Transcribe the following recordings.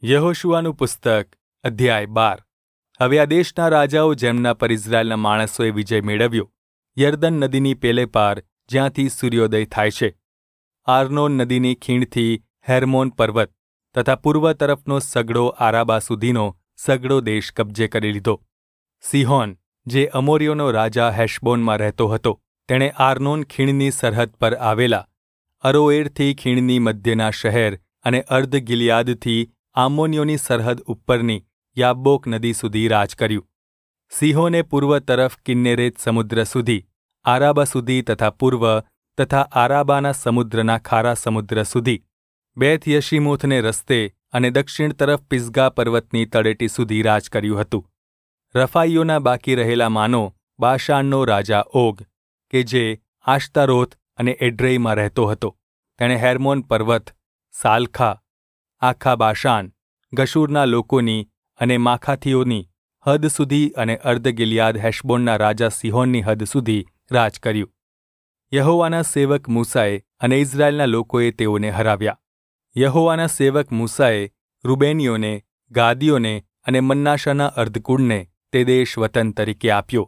યહોશુઆનું પુસ્તક અધ્યાય 12. હવે આ દેશના રાજાઓ જેમના પર ઇઝરાયેલના માણસોએ વિજય મેળવ્યો, યરદન નદીની પેલે પાર જ્યાંથી સૂર્યોદય થાય છે, આર્નોન નદીની ખીણથી હેર્મોન પર્વત તથા પૂર્વ તરફનો સગડો આરાબા સુધીનો સગડો દેશ કબજે કરી લીધો. સિહોન, જે અમોરીઓનો રાજા હેશબોનમાં રહેતો હતો, તેણે આર્નોન ખીણની સરહદ પર આવેલા અરોએરથી ખીણની મધ્યના શહેર અને અર્ધ ગિલિયાદથી આમોનીઓની સરહદ ઉપરની યાબ્બોક નદી સુધી રાજ કર્યું. સિહોને પૂર્વ તરફ કિન્નેરેત સમુદ્ર સુધી, આરાબા સુધી તથા પૂર્વ તથા આરાબાના સમુદ્રના ખારા સમુદ્ર સુધી, બેથ યશીમોથને રસ્તે અને દક્ષિણ તરફ પિસ્ગા પર્વતની તળેટી સુધી રાજ કર્યું હતું. રફાઈઓના બાકી રહેલા માનો બાશાનનો રાજા ઓગ, કે જે આશ્તારોથ અને એડ્રેઈમાં રહેતો હતો, તેણે હેર્મોન પર્વત, સાલખા, આખા બાશાન, ગશૂરના લોકોની અને માખાથીઓની હદ સુધી અને અર્ધ ગિલિયાદ હેશબોનના રાજા સિહોનની હદ સુધી રાજ કર્યું. યહોવાના સેવક મૂસાએ અને ઇઝરાયેલના લોકોએ તેઓને હરાવ્યા. યહોવાના સેવક મૂસાએ રૂબેનીઓને, ગાદીઓને અને મન્નાશાના અર્ધકુળને તે દેશ વતન તરીકે આપ્યો.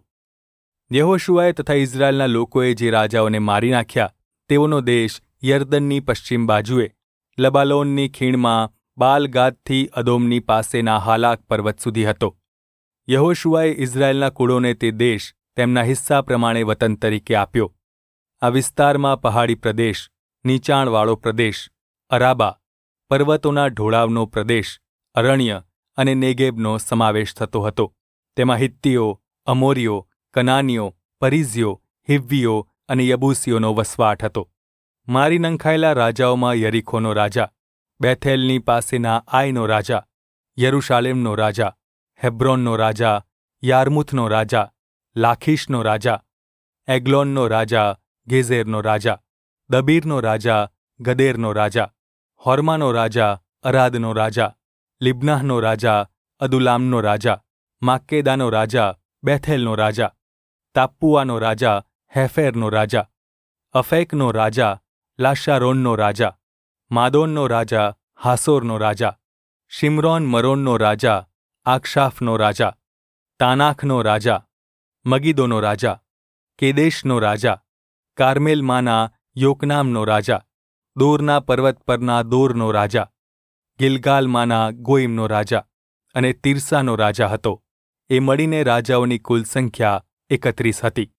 યહોશુઆએ તથા ઇઝરાયેલના લોકોએ જે રાજાઓને મારી નાખ્યા, તેઓનો દેશ યરદનની પશ્ચિમ બાજુએ, લબાલોનની ખીણમાં બાલગાદથી અદોમની પાસેના હાલાક પર્વત સુધી હતો. યહોશુઆએ ઇઝરાયેલના કુળોને તે દેશ તેમના હિસ્સા પ્રમાણે વતન તરીકે આપ્યો. આ વિસ્તારમાં પહાડી પ્રદેશ, નીચાણવાળો પ્રદેશ, અરાબા, પર્વતોના ઢોળાવનો પ્રદેશ, અરણ્ય અને નેગેબનો સમાવેશ થતો હતો. તેમાં હિત્તીઓ, અમોરીઓ, કનાનીઓ, પરિઝીઓ, હિવ્વીઓ અને યબૂસીઓનો વસવાટ હતો. મારી નંખાયેલા રાજાઓમાં યરીખોનો રાજા, બેથેલની પાસેના આઈનો રાજા, યરૂશાલેમનો રાજા, હેબ્રોનનો રાજા, યાર્મુથનો રાજા, લાખીશનો રાજા, એગ્લોનનો રાજા, ગેઝેરનો રાજા, દબીરનો રાજા, ગદેરનો રાજા, હોર્માનો રાજા, અરાદનો રાજા, લિબ્નાહનો રાજા, અદુલામનો રાજા, માક્કેદાનો રાજા, બેથેલનો રાજા, તાપ્પુઆનો રાજા, હેફેરનો રાજા, અફેકનો રાજા, લાશારોનનો રાજા, માદોનનો રાજા, હાસોરનો રાજા, શિમરોન મરોનનો રાજા, આક્ષાફનો રાજા, તાનાખનો રાજા, મગીદોનો રાજા, કેદેશનો રાજા, કાર્મેલમાંના યોકનામનો રાજા, દોરના પર્વત પરના દોરનો રાજા, ગિલગાલમાંના ગોઈમનો રાજા અને તિર્સાનો રાજા હતો. એ મળીને રાજાઓની કુલ સંખ્યા 31 હતી.